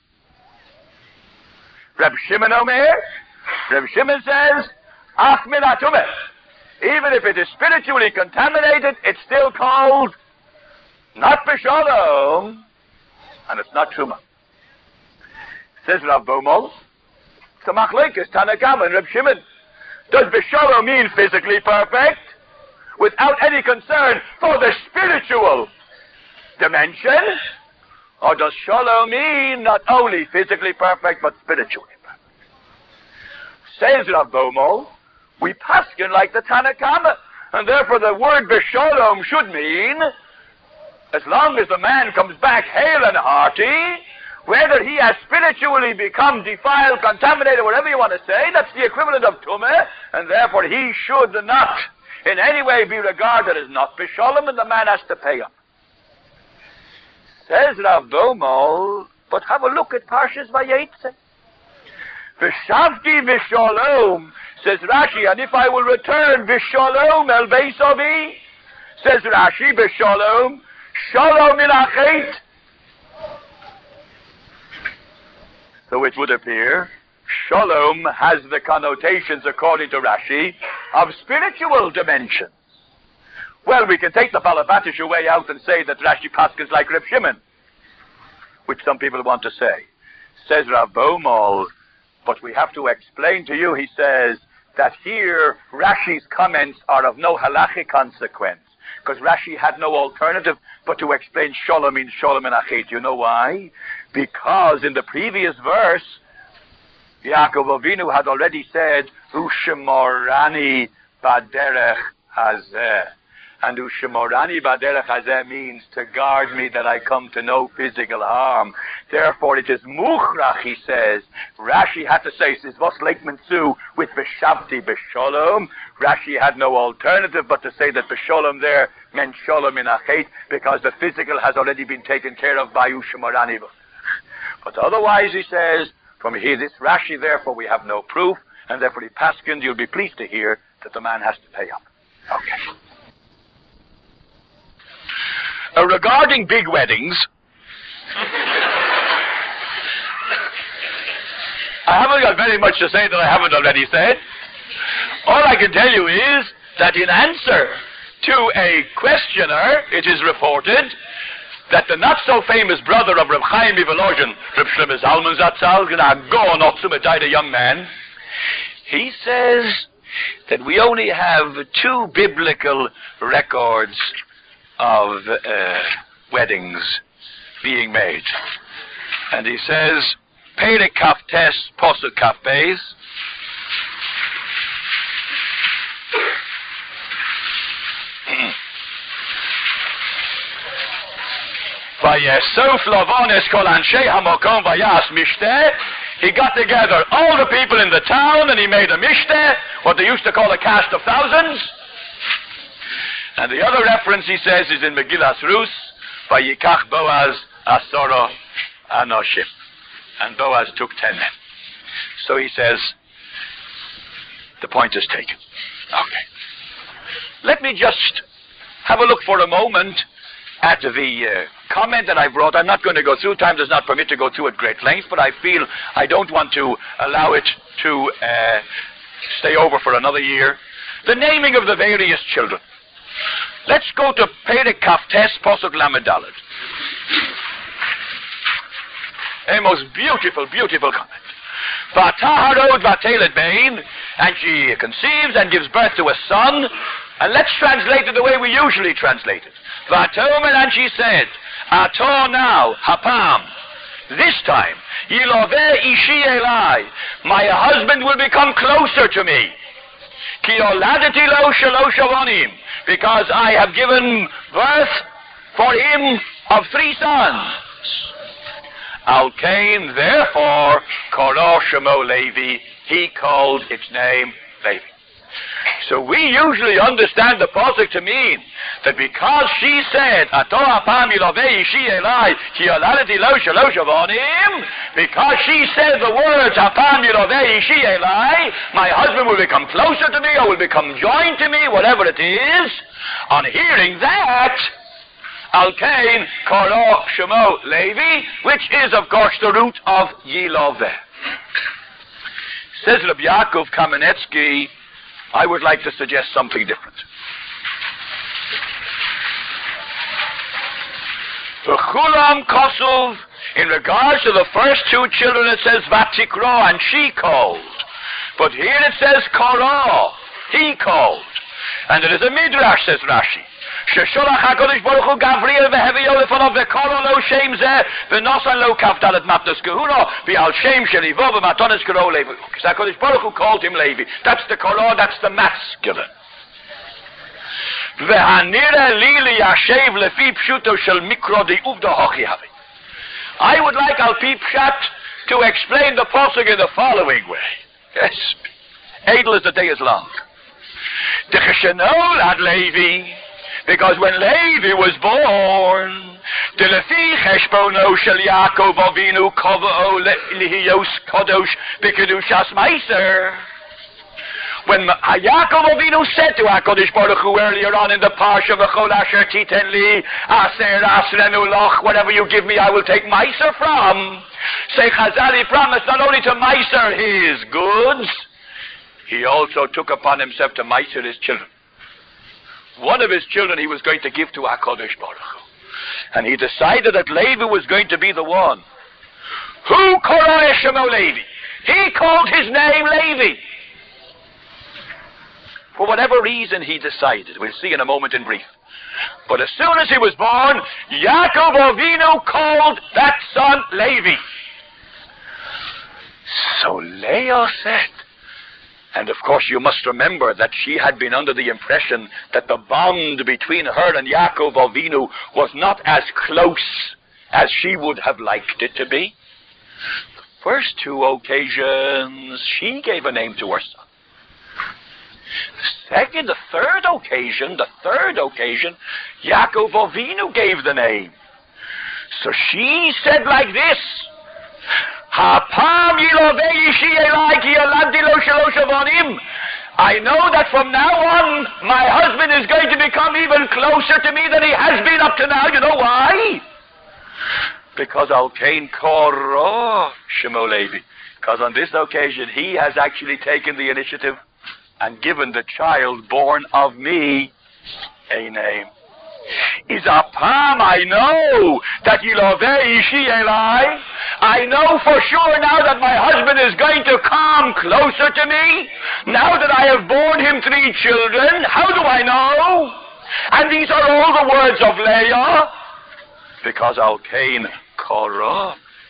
Reb Shimon Omer, Reb Shimon says, ach min ha-tumah. Even if it is spiritually contaminated, it's still called not b'shalom, and it's not truma. Says Rav Bomol, it's a machlekes, Tanna Kama and Reb Shimon. Does b'shalom mean physically perfect, without any concern for the spiritual dimension? Or does shalom mean not only physically perfect, but spiritually perfect? Says Rav Bomol, we paskin like the Tanna Kama, and therefore the word b'shalom should mean, as long as the man comes back hale and hearty, whether he has spiritually become defiled, contaminated, whatever you want to say, that's the equivalent of tumah, and therefore he should not in any way be regarded as not b'shalom, and the man has to pay up. Says Rav Bomol, but have a look at Parshas Vayetze. V'shavti v'shalom, says Rashi, and if I will return v'shalom el beis avi, says Rashi, v'shalom, shalom min ha-chet. So it would appear, shalom has the connotations, according to Rashi, of spiritual dimensions. Well, we can take the Balabatish way out and say that Rashi Paskins like Reb Shimon, which some people want to say. Says Rav Bomol, but we have to explain to you, he says, that here Rashi's comments are of no halachic consequence, because Rashi had no alternative but to explain shalom in shalom and achet. You know why? Because in the previous verse, Yaakov Avinu had already said, Ushemorani baderech hazeh. And Ushemorani baderech hazeh means to guard me that I come to no physical harm. Therefore it is muchrach, he says. Rashi had to say, says Vos Leikman Tzu with Beshavti Besholom. Rashi had no alternative but to say that Besholom there meant Sholom in Achet, because the physical has already been taken care of by Ushemorani. But otherwise, he says, from here, this Rashi, therefore, we have no proof, and therefore, the Paskins, you'll be pleased to hear that the man has to pay up. Okay. Uh, regarding big weddings, I haven't got very much to say that I haven't already said. All I can tell you is that in answer to a questioner, it is reported that the not-so-famous brother of Reb Chaim Volozhin, Reb Shlomo Zalman Zatzal, Gaon Otzum, died a young man, he says that we only have two biblical records of uh, weddings being made. And he says Perek Kaf Tes Posuk Kaf Beis. Vayesuf Lavones Kol Anshe Hamokom Vayas Mishteh. He got together all the people in the town and he made a mishteh, what they used to call a cast of thousands. And the other reference he says is in Megillas Rus, Vayikach Boaz Asoro Anoshim. And Boaz took ten men. So he says, the point is taken. Okay. Let me just have a look for a moment at the uh, comment that I brought. I'm not going to go through. Time does not permit to go through at great length, but I feel I don't want to allow it to uh, stay over for another year. The naming of the various children. Let's go to Perek Kaf Tes Posuk Lamed Daled. A most beautiful, beautiful comment. V'ataharod v'atelet bein, and she conceives and gives birth to a son. And let's translate it the way we usually translate it. V'atomen, and she said, Ato now, hapam, this time, Yiloveh ishi elai, my husband will become closer to me. Ki oladeti lo shalosh avonim, because I have given birth for him of three sons. Al Cain, therefore, Koro Shemo Levi, he called its name Levi. So we usually understand the pasuk to mean that because she said, Ato apam yiloveh ishi elai, ki yoladeti lo shalosh avonim, because she said the words, apam yiloveh ishi elai, my husband will become closer to me, or will become joined to me, whatever it is. On hearing that, Al Cain Koro Shemo Levi, which is of course the root of Yiloveh. Says Rabbi Yaakov Kamenetsky, I would like to suggest something different. V'chulam Kosov, in regards to the first two children it says Vatikro, and she called. But here it says Koro, he called. And it is a midrash, says Rashi. ששולח הקדוש ברוך הוא גבריאל והביאו לפניו וקורא לו שם זה ונוסן לו כ"ד מתנס כהונו ועל שם שליבו במתנס קראו לוי. Because הקדוש ברוך הוא called him Levi. That's the korah, that's the masculine. והנראה לי ליישב לפי פשוטו של מיקרו דעובדו הוכי הווי. I would like Al Pi Pshat to explain the pasuk in the following way. Yes, idle as the day is long. Decheshenol ad Levi, because when Levi was born, Delefi Cheshbono Shel Yaakov Avinu Kova'o Lihiyos Kodosh B'Kedushas Meiser. When Yaakov Avinu said to HaKadosh Baruch Hu earlier on in the Parsha, V'chol asher titen li, aser asrenu loch, whatever you give me I will take Meiser from. Say Chazal, he promised not only to Meiser his goods, he also took upon himself to Meiser his children. One of his children he was going to give to HaKadosh Baruch Hu. And he decided that Levi was going to be the one. Who Korah Shemo Levi? He called his name Levi. For whatever reason he decided. We'll see in a moment in brief. But as soon as he was born, Yaakov Avinu called that son Levi. So Leah said, and of course you must remember that she had been under the impression that the bond between her and Yaakov Avinu was not as close as she would have liked it to be. The first two occasions, she gave a name to her son. The second, the third occasion, the third occasion, Yaakov Avinu gave the name. So she said like this, Hapam yiloveh ishi elai ki yoladti lo shalosh avonim. I know that from now on, my husband is going to become even closer to me than he has been up to now. You know why? Because Al Cain Koro Shemo Levi. Because on this occasion, he has actually taken the initiative and given the child born of me a name. Is apam, I know that Yiloveh ishi elai. I know for sure now that my husband is going to come closer to me. Now that I have borne him three children, how do I know? And these are all the words of Leah. Because Al Cain Korah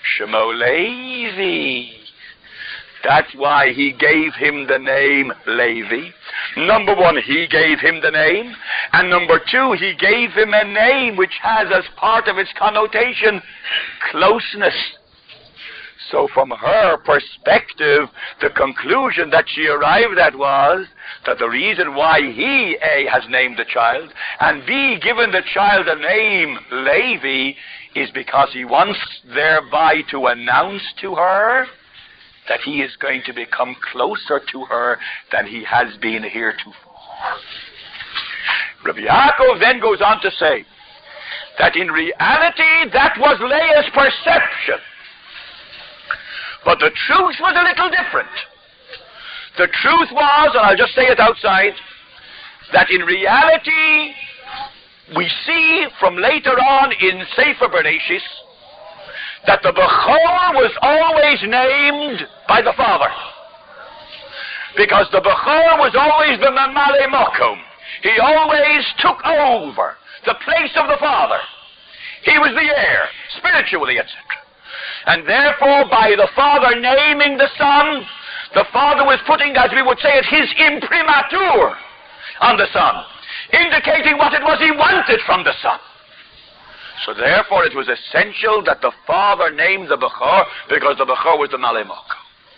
Shemo Levi. That's why he gave him the name Levi. Number one, he gave him the name. And number two, he gave him a name which has as part of its connotation closeness. So from her perspective, the conclusion that she arrived at was that the reason why he, A, has named the child, and B, given the child a name, Levi, is because he wants thereby to announce to her that he is going to become closer to her than he has been heretofore. Rabbi Yaakov then goes on to say that in reality that was Leah's perception. But the truth was a little different. The truth was, and I'll just say it outside, that in reality, we see from later on in Sefer Bereshis that the Bechor was always named by the father. Because the Bechor was always the Mamale Mokom. He always took over the place of the father. He was the heir, spiritually, et cetera. And therefore, by the father naming the son, the father was putting, as we would say it, his imprimatur on the son, indicating what it was he wanted from the son. So therefore, it was essential that the father named the Bechor, because the Bechor was the Malei Mokom.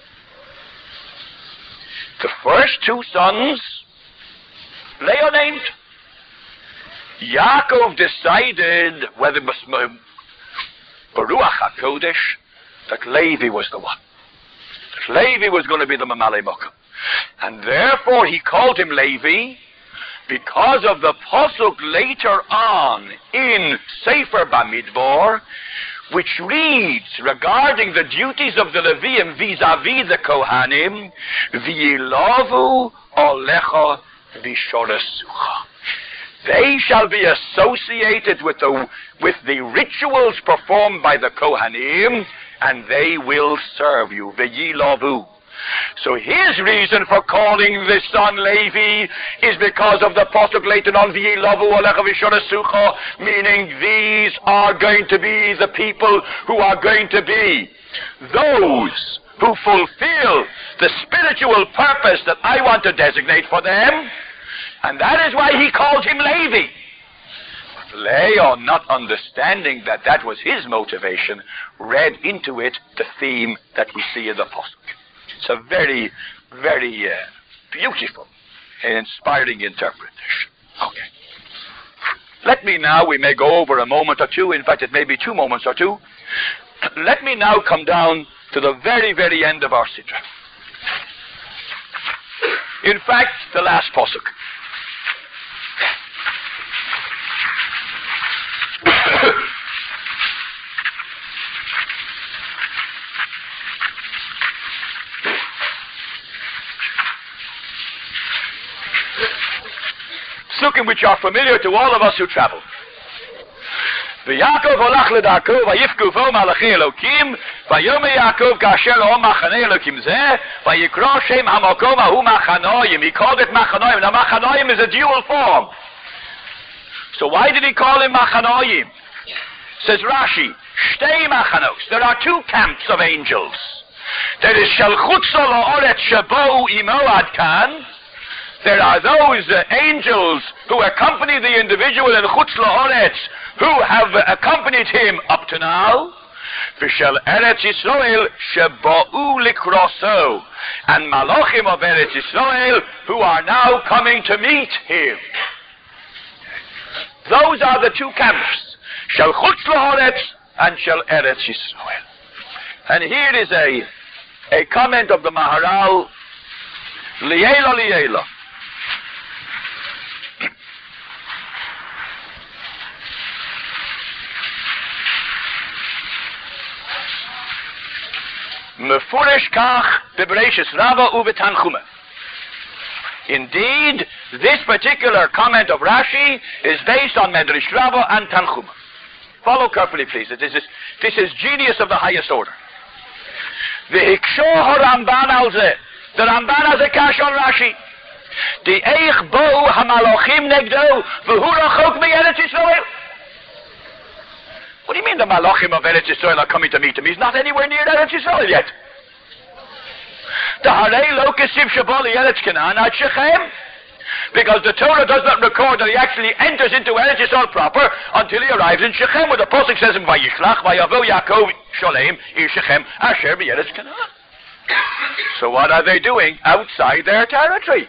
The first two sons, Leah named. Yaakov decided whether it was Baruch HaKodesh, that Levi was the one. That Levi was going to be the Mamale Mokom. And therefore he called him Levi because of the Pasuk later on in Sefer Bamidbar, which reads regarding the duties of the Leviim vis-a-vis the Kohanim, V'yilavu olecha v'shoresucha. They shall be associated with the, with the rituals performed by the Kohanim, and they will serve you. V'yilavu. So his reason for calling this son Levi is because of the pasuk later on, V'yilavu olecha v'shoresucha, meaning these are going to be the people who are going to be those who fulfill the spiritual purpose that I want to designate for them. And that is why he called him Levi. But Leah, not understanding that that was his motivation, read into it the theme that we see in the pasuk. It's a very, very uh, beautiful and inspiring interpretation. Okay. Let me now, we may go over a moment or two, in fact it may be two moments or two. Let me now come down to the very, very end of our Sidra. In fact, the last pasuk. Psukim which are familiar to all of us who travel. V'Yaakov olach ledarko v'yifku vo malachi Elokim v'yomei Yaakov kasher lo machane Elokim zeh v'yikro shem hamakom ahu machanoim. He called it machanoim. Now machanoim is a dual form. So why did he call him machanoim? Says Rashi, shtei machanos. There are two camps of angels. There is shel chutzo la'oretz shebou imo ad kan. There are those uh, angels who accompany the individual in Chutz La'oretz, who have uh, accompanied him up to now. V'shel Eretz Yisrael sheba'u likroso, and Malachim of Eretz Yisrael who are now coming to meet him. Those are the two camps, Shel Chutz La'oretz and Shel Eretz Yisrael. And here is a, a comment of the Maharal, Liela Liela. Mefurish kach beBereishis Rabbah uveTanchuma. Indeed, this particular comment of Rashi is based on Medrash Rabbah and Tanchuma. Follow carefully, please. This is, this is genius of the highest order. V'hiksho haRamban al zeh. The Ramban has a kash on Rashi. The eich bo hamalochim negdo v'hu rachok me'eretz Yisrael. What do you mean the Malachim of Eretz Yisrael are coming to meet him? He's not anywhere near Eretz Yisrael yet. The Harei Lo Kesiv Shabali Eretz Canaan at Shechem. Because the Torah does not record that he actually enters into Eretz Yisrael proper until he arrives in Shechem, where the Pasuk says in Vayishlach, Vayavo Yaakov Sholem, Ir Shechem, Asher B'Eretz Canaan. So what are they doing outside their territory?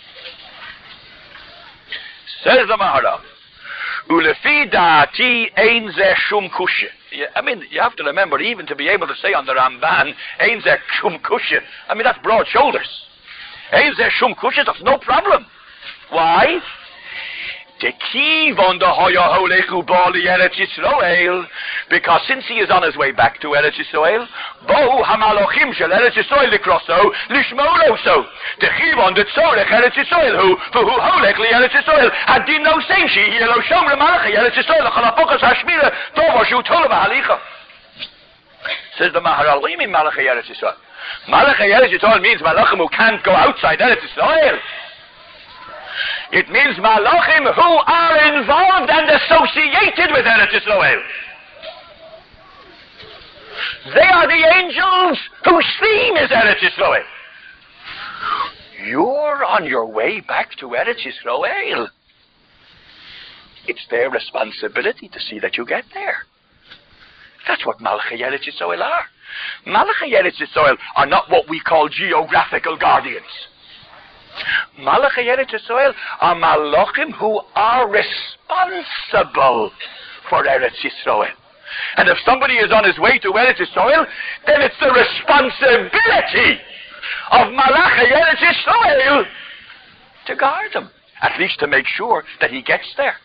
Says the Maharal, Ulefi da'ati ein zeh shum kushe. I mean, you have to remember, even to be able to say on the Ramban, ein zeh shum kushe, I mean, that's broad shoulders. Ein zeh shum kushe, that's no problem. Why? Because since he is on his way back to Eretz Yisrael, Bo Hamalochim shel Eretz Yisrael likroso lishmoloso. Techivon de tzorech Eretz Yisrael hu v'hu holech li Eretz Yisrael hadin no senshi yelo shomre malachi Eretz Yisrael l'chalapokas hashmira tovo shu tolu v'halicha. Says the Maharal, what do you mean Malachi Eretz Yisrael? Malachi Eretz Yisrael means Malachim who can't go outside Eretz Yisrael. It means Malachim who are involved and associated with Eretz Yisrael. They are the angels whose theme is Eretz Yisrael. You're on your way back to Eretz Yisrael. It's their responsibility to see that you get there. That's what Malachi Eretz Yisrael are. Malachi Eretz Yisrael are not what we call geographical guardians. Malachi Eretz Yisrael are Malachim who are responsible for Eretz Yisrael. And if somebody is on his way to Eretz Yisrael, then it's the responsibility of Malachi Eretz Yisrael to guard him, at least to make sure that he gets there.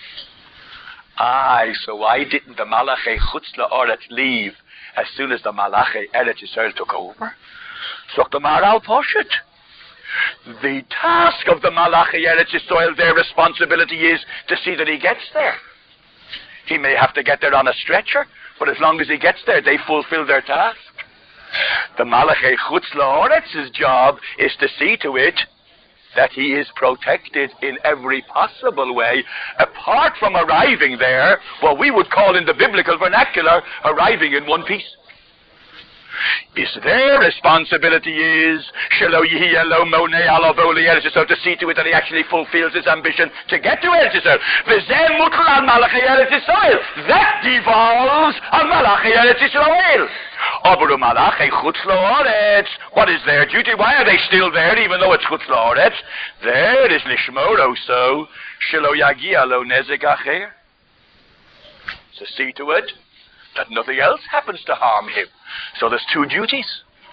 Aye, so why didn't the Malachi Chutz La'aretz leave as soon as the Malachi Eretz Yisrael took over? So the Maharal Poshet. The task of the Malachi Eretz Yisrael, their responsibility is to see that he gets there. He may have to get there on a stretcher, but as long as he gets there, they fulfill their task. The Malachi Chutz La'aretz's job is to see to it that he is protected in every possible way, apart from arriving there, what we would call in the biblical vernacular, arriving in one piece. Is their responsibility is so to see to it that he actually fulfills his ambition to get to Eretz Yisrael. That devolves on Malachi Eretz Yisrael. What is their duty? Why are they still there even though it's Chutz La'aretz? There is Lishmor also Shelo Yagia Lo Nezek Acher. To see to it that nothing else happens to harm him. So there's two duties.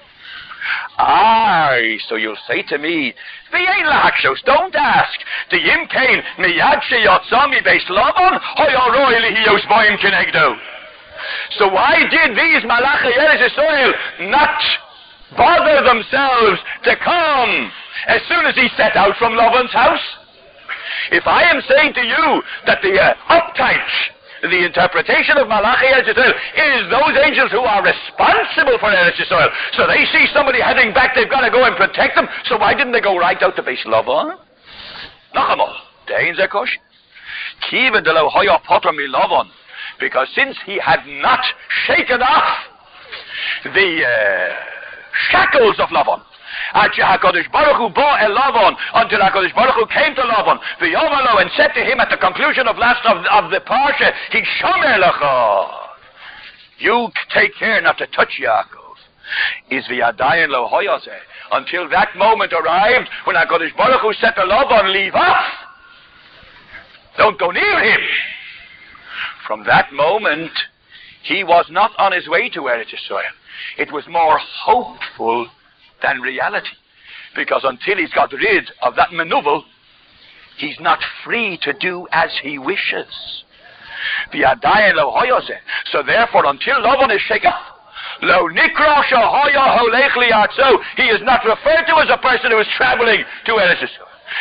Aye, so you'll say to me, don't ask. The Yimkain miyad sheyotzami beis Lavan hoyoroi lihiyos boim kenegdo. So why did these Malachi Eretz Yisrael not bother themselves to come as soon as he set out from Lavan's house? If I am saying to you that the uh, uptight, the interpretation of Malachi Eretz Yisrael is those angels who are responsible for Eretz Yisrael. So they see somebody heading back, they've got to go and protect them. So why didn't they go right out to Beis Lavan? Nachamol, Dein Zekosh. Kiva de lo hoya potter mi Lavan. Because since he had not shaken off the uh, shackles of Lavan, until HaKadosh Baruch Hu bo el Lavan, until HaKadosh Baruch Hu came to Lavan, v'yomalo, and said to him at the conclusion of last of, of the parsha, Hishomer lecha, you take care not to touch Yaakov. Is v'yadayin lo hoyazeh, until that moment arrived when HaKadosh Baruch Hu said to Lavan, leave off, don't go near him. From that moment, he was not on his way to Eretz Yisrael. It was more hopeful than reality. Because until he's got rid of that maneuver, he's not free to do as he wishes. So therefore, until Lavan is shaken up, Lo nikra shahoya holech liatzo, he is not referred to as a person who is traveling to Eretz Yisrael.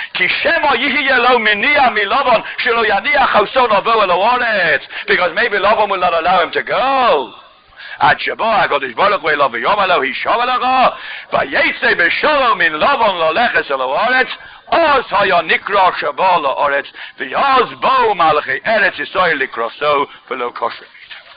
Because maybe Lavan will not allow him to go. Ad Shabbat HaKadosh Baruch Hu Elav V'yomalo Hishomer lecha V'yetze b'sholom min Lavan loleches el haaretz Oz haya nikra Shabbat la'aretz V'yaz bo Malachi Eretz Yisrael likroso v'lo kosher.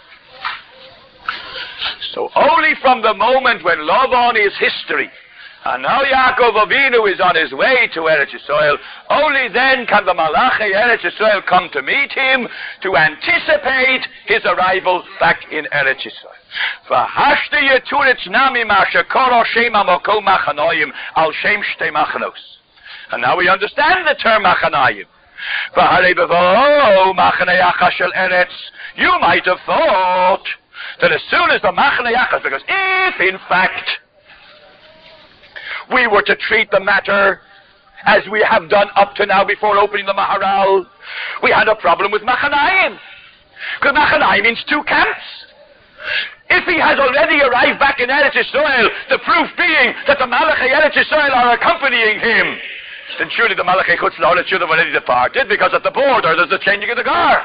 So only from the moment when Lavan is history, and now Yaakov Avinu is on his way to Eretz Yisrael, only then can the Malachi Eretz Yisrael come to meet him, to anticipate his arrival back in Eretz Yisrael. V'hashti yeturitz nami ma'shekoro shem amokom machanoyim al shem shtei machanos. And now we understand the term machanayim. V'harei bevo machanei achas shel Eretz. You might have thought that as soon as the machanei achas, because if in fact we were to treat the matter as we have done up to now before opening the Maharal, we had a problem with machanayim. Because machanayim means two camps. If he has already arrived back in Eretz Yisrael, the proof being that the Malachi Eretz Yisrael are accompanying him, then surely the Malachi Chutz La'aretz should have already departed, because at the border there's the changing of the guard.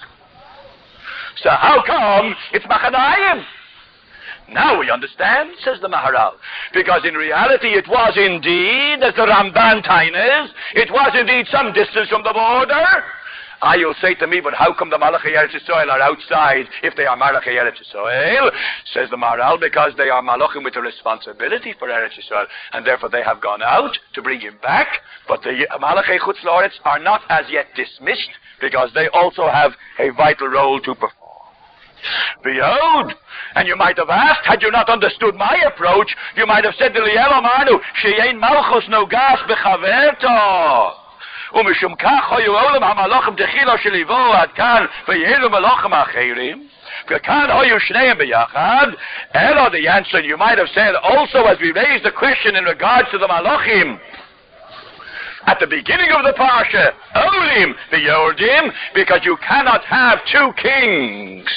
So how come it's Machanayim? Now we understand, says the Maharal, because in reality it was indeed, as the Ramban Taines, it was indeed some distance from the border. Ah, you'll say to me, but how come the Malachi Eretz Yisrael are outside if they are Malachi Eretz Yisrael? Says the Maharal, because they are Malachim with a responsibility for Eretz Yisrael, and therefore they have gone out to bring him back, but the Malachi Chutz La'aretz are not as yet dismissed, because they also have a vital role to perform. Behold, and you might have asked, had you not understood my approach, you might have said to Liel Amarnu, Sheyein Malchus Nogas Bechaverto. ומשום כך היו עולם המלאכים תחילה שליבו עד כאן ויהיו מלאכים אחרים וכאן היו שניהם ביחד. אלא the answer you might have said also as we raised the question in regards to the malachim at the beginning of the parsha, Olim the Yordim, because you cannot have two kings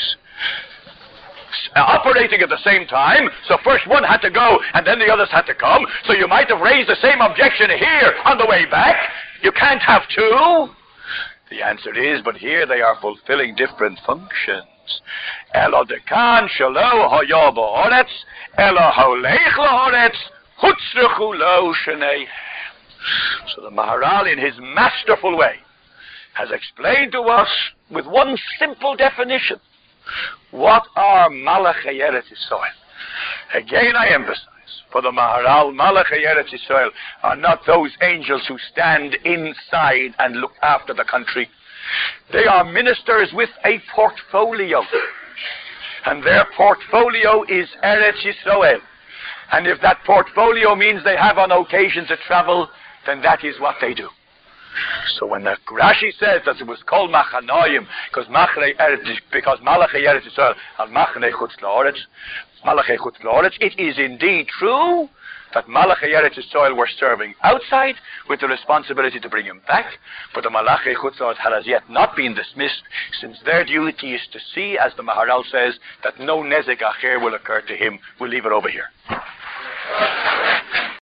Uh, operating at the same time, so first one had to go and then the others had to come, so you might have raised the same objection here on the way back. You can't have two. The answer is, but here they are fulfilling different functions. Elo dekan shelo hoyo ba'oretz, elo holech la'oretz, hutzrechu lo sheneihem. So the Maharal, in his masterful way, has explained to us with one simple definition what are Malachi Eretz Yisrael. Again, I emphasize, for the Maharal, Malachi Eretz Yisrael are not those angels who stand inside and look after the country. They are ministers with a portfolio, and their portfolio is Eretz Yisrael. And if that portfolio means they have on occasion to travel, then that is what they do. So when the Rashi says that it was called Machanoim, because Malachi Eretz Yisrael and Machane Chutz La'aretz, Malachi Chutz La'aretz, it is indeed true that Malachi Eretz Yisrael were serving outside with the responsibility to bring him back, but the Malachi Chutz La'aretz had as yet not been dismissed, since their duty is to see, as the Maharal says, that no nezek acher will occur to him. We'll leave it over here.